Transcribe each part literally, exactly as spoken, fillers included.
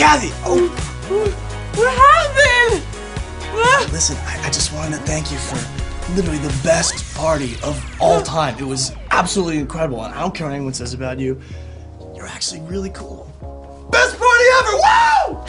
Kathy! Oh! What happened? What? Listen, I, I just wanted to thank you for literally the best party of all time. It was absolutely incredible, and I don't care what anyone says about you. You're actually really cool. Best party ever! Wow!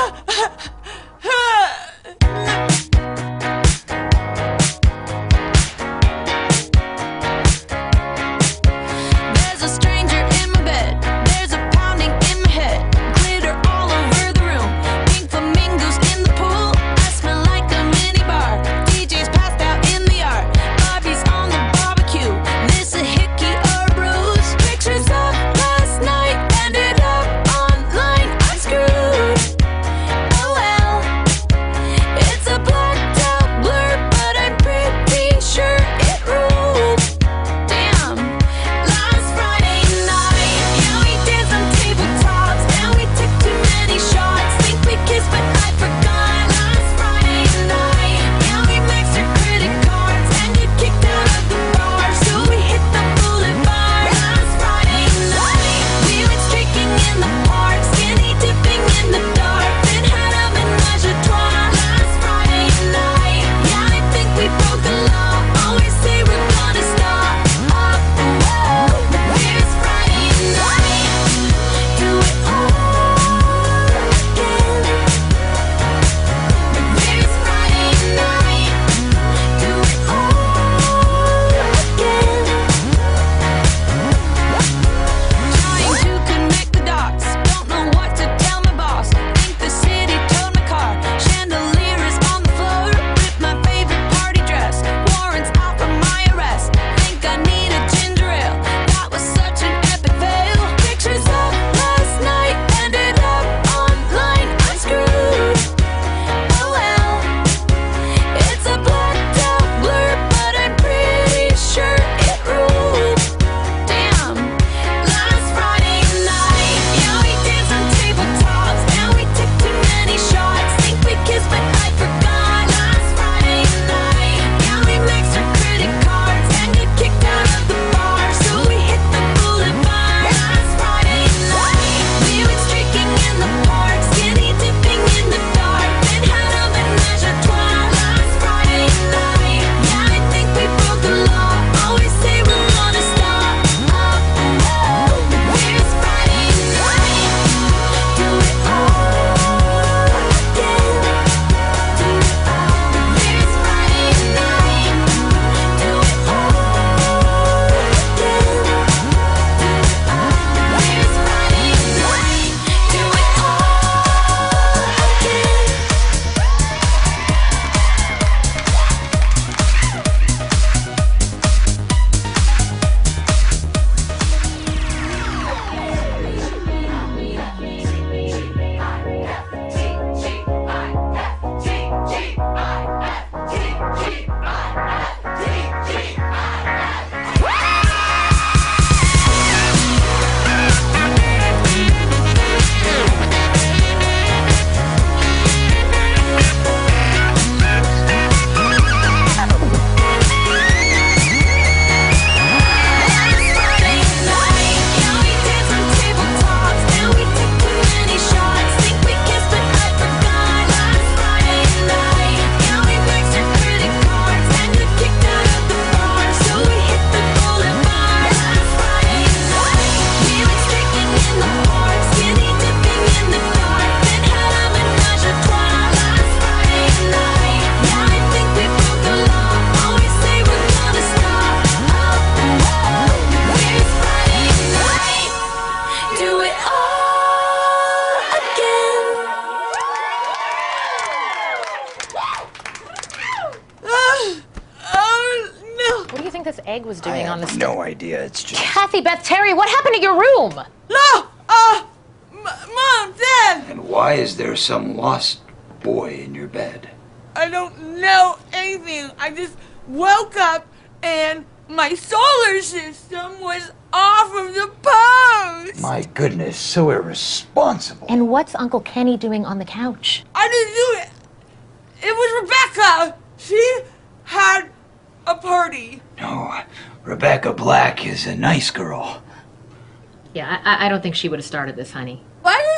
this egg was doing on the stove? No idea. It's just... Kathy, Beth, Terry, what happened to your room? No! Uh, M Mom, Dad! And why is there some lost boy in your bed? I don't know anything. I just woke up and my solar system was off of the post. My goodness, so irresponsible. And what's Uncle Kenny doing on the couch? I didn't do it. It was Rebecca. She had a party. No, Rebecca Black is a nice girl. Yeah, I, I don't think she would have started this, honey. Why are you home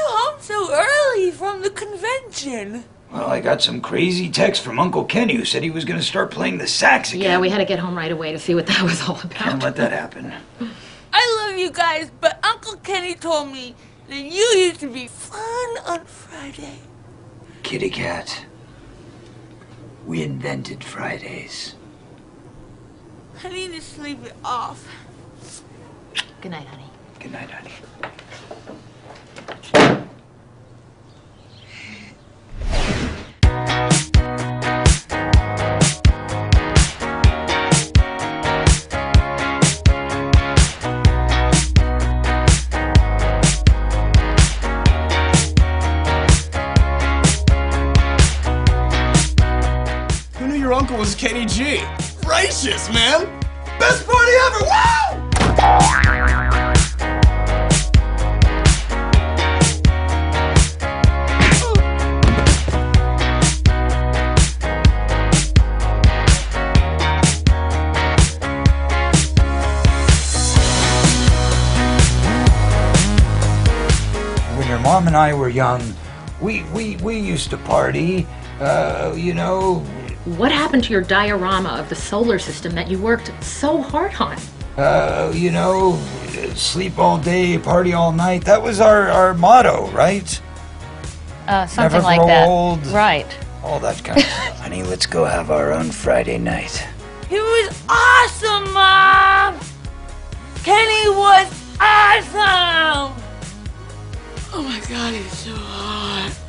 so early from the convention? Well, I got some crazy text from Uncle Kenny who said he was going to start playing the sax again. Yeah, we had to get home right away to see what that was all Can't about. let that happen. I love you guys, but Uncle Kenny told me that you used to be fun on Friday. Kitty Cat. We invented Fridays. I need to sleep it off. Good night, honey. Good night, honey. Who knew your uncle was Kenny G? Gracious, man! Best party ever! Wow! When your mom and I were young, we, we, we used to party. Uh, you know, What happened to your diorama of the solar system that you worked so hard on? uh, you know, sleep all day, party all night. That was our, our motto, right? Uh, something Never like grow that. old. Right. All that kind of stuff. Honey, let's go have our own Friday night. It was awesome, Mom! Kenny was awesome! Oh my god, he's so hot.